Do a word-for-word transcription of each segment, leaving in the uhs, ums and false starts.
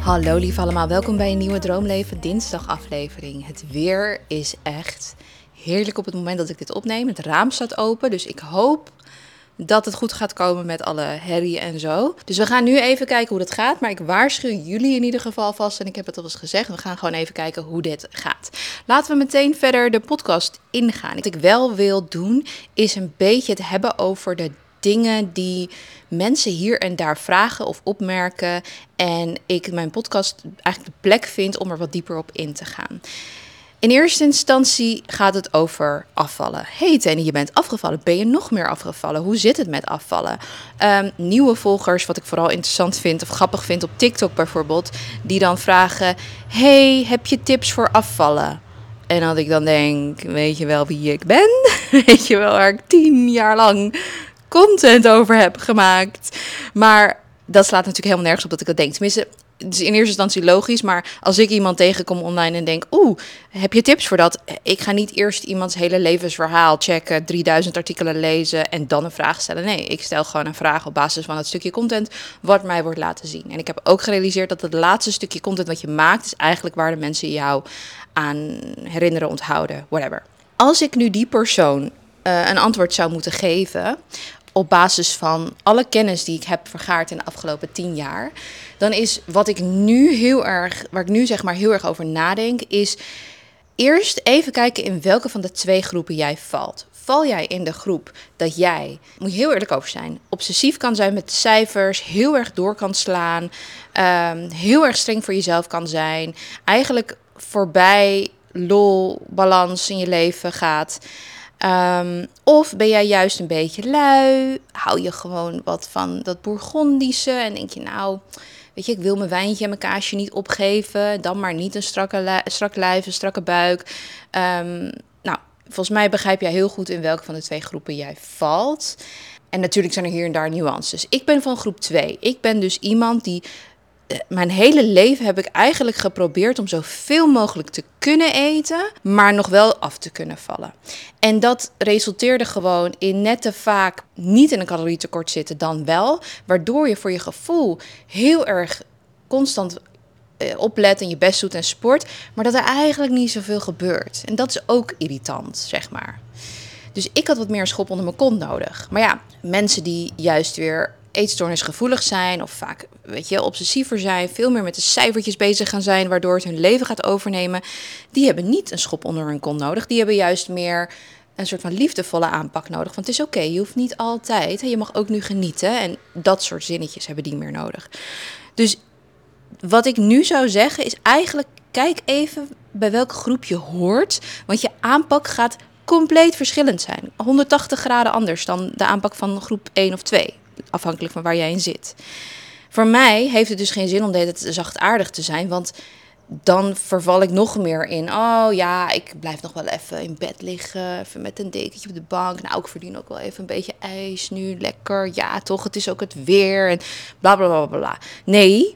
Hallo lief allemaal, welkom bij een nieuwe Droomleven dinsdag aflevering. Het weer is echt heerlijk op het moment dat ik dit opneem. Het raam staat open, dus ik hoop dat het goed gaat komen met alle herrie en zo. Dus we gaan nu even kijken hoe dat gaat, maar ik waarschuw jullie in ieder geval vast. En ik heb het al eens gezegd, we gaan gewoon even kijken hoe dit gaat. Laten we meteen verder de podcast ingaan. Wat ik wel wil doen, is een beetje het hebben over de dingen die mensen hier en daar vragen of opmerken. En ik in mijn podcast eigenlijk de plek vind om er wat dieper op in te gaan. In eerste instantie gaat het over afvallen. Hey Tene, je bent afgevallen. Ben je nog meer afgevallen? Hoe zit het met afvallen? Um, nieuwe volgers, wat ik vooral interessant vind of grappig vind op TikTok bijvoorbeeld, die dan vragen, hey, heb je tips voor afvallen? En dat ik dan denk, weet je wel wie ik ben? Weet je wel waar ik tien jaar lang content over heb gemaakt. Maar dat slaat natuurlijk helemaal nergens op dat ik dat denk. Tenminste, het is in eerste instantie logisch, maar als ik iemand tegenkom online en denk, oeh, heb je tips voor dat? Ik ga niet eerst iemands hele levensverhaal checken, drieduizend artikelen lezen en dan een vraag stellen. Nee, ik stel gewoon een vraag op basis van het stukje content wat mij wordt laten zien. En ik heb ook gerealiseerd dat het laatste stukje content wat je maakt, is eigenlijk waar de mensen jou aan herinneren, onthouden, whatever. Als ik nu die persoon uh, een antwoord zou moeten geven op basis van alle kennis die ik heb vergaard in de afgelopen tien jaar, dan is wat ik nu heel erg, waar ik nu zeg maar heel erg over nadenk, is eerst even kijken in welke van de twee groepen jij valt. Val jij in de groep dat jij, moet je heel eerlijk over zijn, obsessief kan zijn met de cijfers, heel erg door kan slaan, um, heel erg streng voor jezelf kan zijn, eigenlijk voorbij lol, balans in je leven gaat. Um, of ben jij juist een beetje lui? Hou je gewoon wat van dat Bourgondische en denk je nou, weet je, ik wil mijn wijntje en mijn kaasje niet opgeven. Dan maar niet een strakke, li- strak lijf, een strakke buik. Um, nou, volgens mij begrijp jij heel goed in welke van de twee groepen jij valt. En natuurlijk zijn er hier en daar nuances. Ik ben van groep twee. Ik ben dus iemand die, mijn hele leven heb ik eigenlijk geprobeerd om zoveel mogelijk te kunnen eten, maar nog wel af te kunnen vallen. En dat resulteerde gewoon in net te vaak niet in een calorietekort zitten dan wel, waardoor je voor je gevoel heel erg constant eh, oplet en je best doet en sport, maar dat er eigenlijk niet zoveel gebeurt. En dat is ook irritant, zeg maar. Dus ik had wat meer een schop onder mijn kont nodig. Maar ja, mensen die juist weer eetstoornisgevoelig zijn of vaak, weet je, obsessiever zijn, veel meer met de cijfertjes bezig gaan zijn, waardoor het hun leven gaat overnemen, die hebben niet een schop onder hun kont nodig. Die hebben juist meer een soort van liefdevolle aanpak nodig. Want het is oké, okay, je hoeft niet altijd, je mag ook nu genieten en dat soort zinnetjes hebben die meer nodig. Dus wat ik nu zou zeggen is eigenlijk, kijk even bij welke groep je hoort, want je aanpak gaat compleet verschillend zijn. honderdtachtig graden anders dan de aanpak van groep één of twee. Afhankelijk van waar jij in zit. Voor mij heeft het dus geen zin om dit zachtaardig te zijn. Want dan verval ik nog meer in. Oh ja, ik blijf nog wel even in bed liggen. Even met een dekentje op de bank. Nou, ik verdien ook wel even een beetje ijs nu. Lekker. Ja, toch, het is ook het weer. En bla bla bla bla. Nee.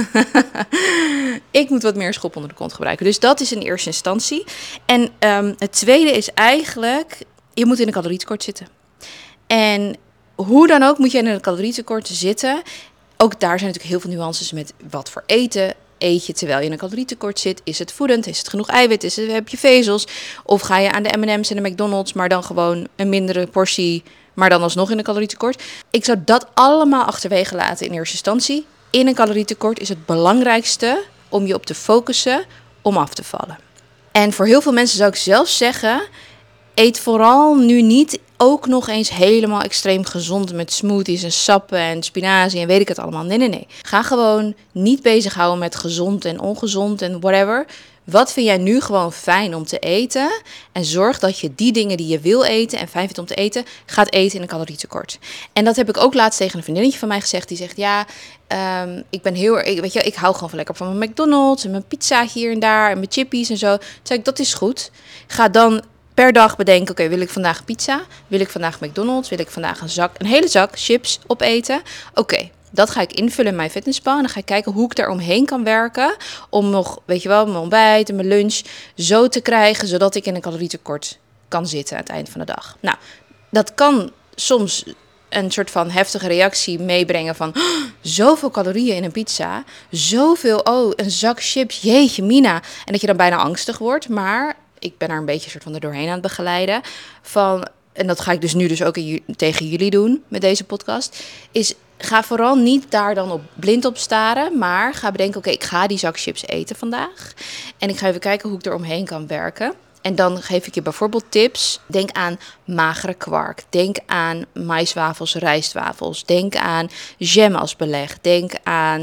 Ik moet wat meer schop onder de kont gebruiken. Dus dat is in eerste instantie. En um, het tweede is eigenlijk, je moet in een calorietekort zitten. En hoe dan ook moet je in een calorietekort zitten. Ook daar zijn natuurlijk heel veel nuances met wat voor eten eet je terwijl je in een calorietekort zit. Is het voedend? Is het genoeg eiwit? Is het, heb je vezels? Of ga je aan de M en M's en de McDonald's, maar dan gewoon een mindere portie, maar dan alsnog in een calorietekort? Ik zou dat allemaal achterwege laten in eerste instantie. In een calorietekort is het belangrijkste om je op te focussen om af te vallen. En voor heel veel mensen zou ik zelfs zeggen, eet vooral nu niet ook nog eens helemaal extreem gezond met smoothies en sappen en spinazie en weet ik het allemaal. Nee, nee, nee. Ga gewoon niet bezighouden met gezond en ongezond en whatever. Wat vind jij nu gewoon fijn om te eten? En zorg dat je die dingen die je wil eten en fijn vindt om te eten, gaat eten in een calorietekort. En dat heb ik ook laatst tegen een vriendinnetje van mij gezegd. Die zegt, ja, um, ik ben heel erg, weet je, ik hou gewoon van lekker van mijn McDonald's en mijn pizza hier en daar en mijn chippies en zo. Toen zei ik, dat is goed. Ga dan per dag bedenken, oké, okay, wil ik vandaag pizza? Wil ik vandaag McDonald's? Wil ik vandaag een zak, een hele zak chips opeten? Oké, okay, dat ga ik invullen in mijn fitnesspal. En dan ga ik kijken hoe ik daar omheen kan werken. Om nog, weet je wel, mijn ontbijt en mijn lunch zo te krijgen, zodat ik in een calorietekort kan zitten aan het eind van de dag. Nou, dat kan soms een soort van heftige reactie meebrengen van... Oh, zoveel calorieën in een pizza. Zoveel, oh, een zak chips. Jeetje, mina. En dat je dan bijna angstig wordt. Maar ik ben er een beetje soort van er doorheen aan het begeleiden. Van, en dat ga ik dus nu dus ook in, tegen jullie doen met deze podcast. Is, ga vooral niet daar dan op blind op staren. Maar ga bedenken, oké, okay, ik ga die zak chips eten vandaag. En ik ga even kijken hoe ik er omheen kan werken. En dan geef ik je bijvoorbeeld tips. Denk aan magere kwark. Denk aan maïswafels, rijstwafels. Denk aan jam als beleg. Denk aan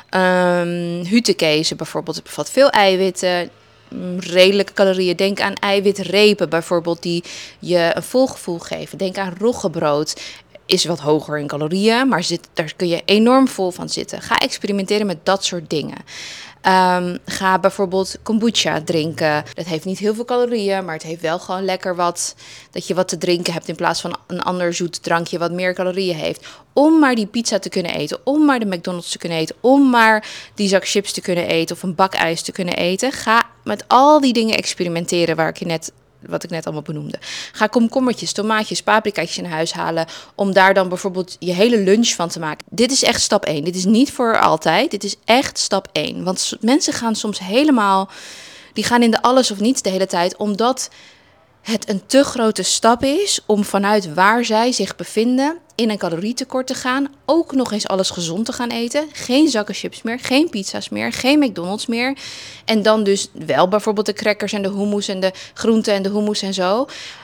um, hutekezen bijvoorbeeld. Het bevat veel eiwitten, redelijke calorieën. Denk aan eiwitrepen bijvoorbeeld die je een vol gevoel geven. Denk aan roggebrood. Is wat hoger in calorieën, maar zit, daar kun je enorm vol van zitten. Ga experimenteren met dat soort dingen. Um, ga bijvoorbeeld kombucha drinken. Dat heeft niet heel veel calorieën, maar het heeft wel gewoon lekker wat... dat je wat te drinken hebt in plaats van een ander zoet drankje wat meer calorieën heeft. Om maar die pizza te kunnen eten, om maar de McDonald's te kunnen eten... om maar die zak chips te kunnen eten of een bak ijs te kunnen eten. Ga met al die dingen experimenteren waar ik je net... wat ik net allemaal benoemde. Ga komkommertjes, tomaatjes, paprikaatjes in huis halen... om daar dan bijvoorbeeld je hele lunch van te maken. Dit is echt stap één. Dit is niet voor altijd. Dit is echt stap één. Want mensen gaan soms helemaal... die gaan in de alles of niets de hele tijd... omdat het een te grote stap is om vanuit waar zij zich bevinden... in een calorietekort te gaan. Ook nog eens alles gezond te gaan eten. Geen zakken chips meer, geen pizza's meer, geen McDonald's meer. En dan dus wel bijvoorbeeld de crackers en de hummus en de groenten en de hummus en zo.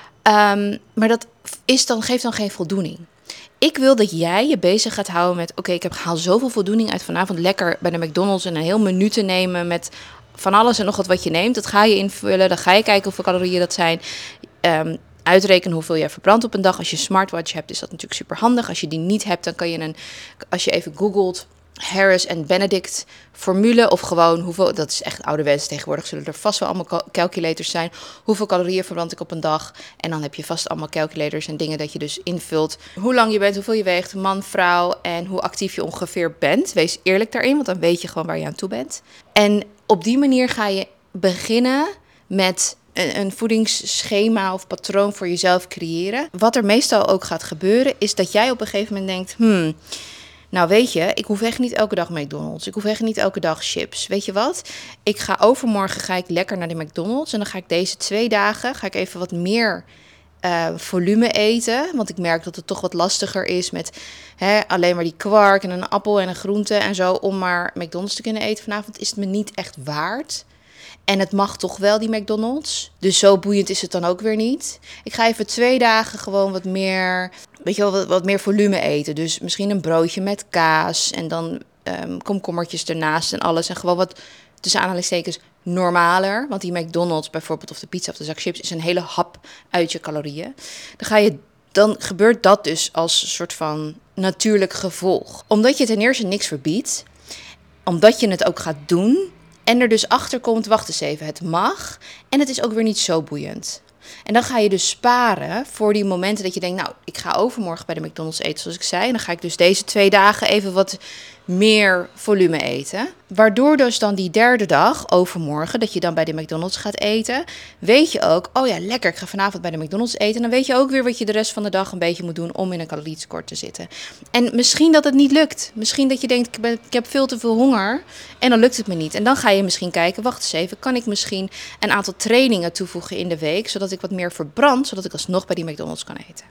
Um, maar dat is dan, geeft dan geen voldoening. Ik wil dat jij je bezig gaat houden met... oké, okay, ik heb haal zoveel voldoening uit vanavond lekker bij de McDonald's... en een heel menu te nemen met van alles en nog wat wat je neemt. Dat ga je invullen, dan ga je kijken hoeveel calorieën dat zijn... Um, Uitrekenen hoeveel je verbrandt op een dag. Als je een smartwatch hebt, is dat natuurlijk super handig. Als je die niet hebt, dan kan je een... als je even googelt... Harris en Benedict formule of gewoon hoeveel... dat is echt ouderwets. Tegenwoordig zullen er vast wel allemaal calculators zijn. Hoeveel calorieën verbrand ik op een dag? En dan heb je vast allemaal calculators en dingen dat je dus invult. Hoe lang je bent, hoeveel je weegt, man, vrouw... en hoe actief je ongeveer bent. Wees eerlijk daarin, want dan weet je gewoon waar je aan toe bent. En op die manier ga je beginnen met... een voedingsschema of patroon voor jezelf creëren. Wat er meestal ook gaat gebeuren, is dat jij op een gegeven moment denkt... Hmm, nou weet je, ik hoef echt niet elke dag McDonald's. Ik hoef echt niet elke dag chips. Weet je wat? Ik ga overmorgen ga ik lekker naar de McDonald's... en dan ga ik deze twee dagen ga ik even wat meer uh, volume eten. Want ik merk dat het toch wat lastiger is met hè, alleen maar die kwark... en een appel en een groente en zo... om maar McDonald's te kunnen eten vanavond, is het me niet echt waard... En het mag toch wel, die McDonald's. Dus zo boeiend is het dan ook weer niet. Ik ga even twee dagen gewoon wat meer, weet je wel, wat, wat meer volume eten. Dus misschien een broodje met kaas en dan um, komkommertjes ernaast en alles. En gewoon wat, tussen aanhalingstekens, normaler. Want die McDonald's bijvoorbeeld, of de pizza of de zak chips, is een hele hap uit je calorieën. Dan ga je, dan gebeurt dat dus als soort van natuurlijk gevolg. Omdat je ten eerste niks verbiedt. Omdat je het ook gaat doen... En er dus achter komt, wacht eens even, het mag. En het is ook weer niet zo boeiend. En dan ga je dus sparen voor die momenten dat je denkt... nou, ik ga overmorgen bij de McDonald's eten, zoals ik zei. En dan ga ik dus deze twee dagen even wat meer volume eten. Waardoor dus dan die derde dag, overmorgen, dat je dan bij de McDonald's gaat eten... weet je ook, oh ja, lekker, ik ga vanavond bij de McDonald's eten. En dan weet je ook weer wat je de rest van de dag een beetje moet doen... om in een calorietekort te zitten. En misschien dat het niet lukt. Misschien dat je denkt, ik, ben, ik heb veel te veel honger en dan lukt het me niet. En dan ga je misschien kijken, wacht eens even... kan ik misschien een aantal trainingen toevoegen in de week... zodat ik wat meer verbrand, zodat ik alsnog bij die McDonald's kan eten.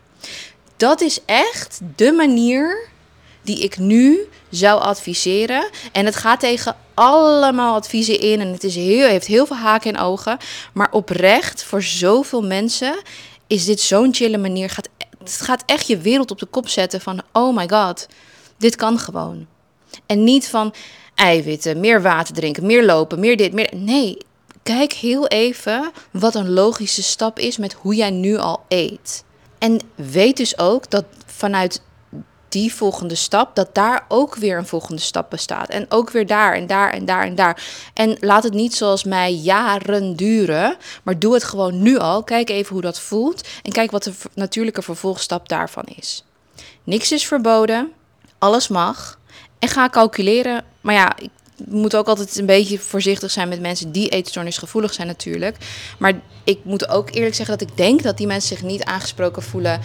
Dat is echt de manier die ik nu zou adviseren. En het gaat tegen allemaal adviezen in. En het is heel, heeft heel veel haken en ogen. Maar oprecht, voor zoveel mensen is dit zo'n chille manier. Gaat, het gaat echt je wereld op de kop zetten van... oh my god, dit kan gewoon. En niet van eiwitten, meer water drinken, meer lopen, meer dit, meer... Nee, kijk heel even wat een logische stap is met hoe jij nu al eet. En weet dus ook dat vanuit die volgende stap, dat daar ook weer een volgende stap bestaat. En ook weer daar en daar en daar en daar. En laat het niet zoals mij jaren duren, maar doe het gewoon nu al. Kijk even hoe dat voelt en kijk wat de natuurlijke vervolgstap daarvan is. Niks is verboden, alles mag. En ga calculeren, maar ja, ik moet ook altijd een beetje voorzichtig zijn met mensen die eetstoornisgevoelig zijn natuurlijk. Maar ik moet ook eerlijk zeggen dat ik denk dat die mensen zich niet aangesproken voelen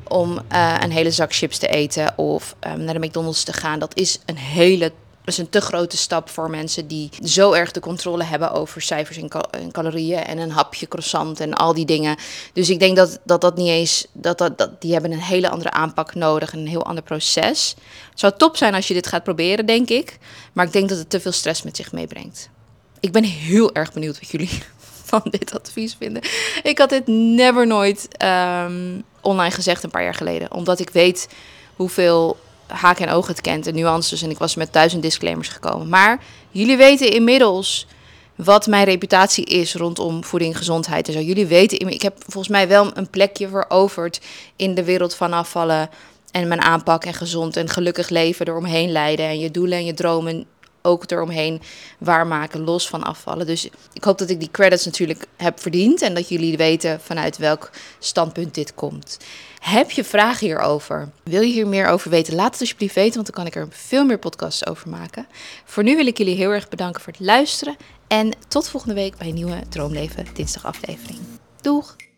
om uh, een hele zak chips te eten of um, naar de McDonald's te gaan. Dat is een hele Dat is een te grote stap voor mensen die zo erg de controle hebben over cijfers en, cal- en calorieën en een hapje croissant en al die dingen. Dus ik denk dat dat, dat niet eens, dat, dat, dat die hebben een hele andere aanpak nodig en een heel ander proces. Het zou top zijn als je dit gaat proberen, denk ik. Maar ik denk dat het te veel stress met zich meebrengt. Ik ben heel erg benieuwd wat jullie van dit advies vinden. Ik had dit never nooit um, online gezegd een paar jaar geleden. Omdat ik weet hoeveel haken en ogen het kent en nuances. En ik was met duizend disclaimers gekomen. Maar jullie weten inmiddels wat mijn reputatie is rondom voeding, gezondheid en zo. Jullie weten, ik heb volgens mij wel een plekje veroverd in de wereld van afvallen en mijn aanpak en gezond en gelukkig leven eromheen leiden. En je doelen en je dromen ook eromheen waarmaken, los van afvallen. Dus ik hoop dat ik die credits natuurlijk heb verdiend en dat jullie weten vanuit welk standpunt dit komt. Heb je vragen hierover? Wil je hier meer over weten? Laat het alsjeblieft weten, want dan kan ik er veel meer podcasts over maken. Voor nu wil ik jullie heel erg bedanken voor het luisteren en tot volgende week bij een nieuwe Droomleven dinsdag aflevering. Doeg!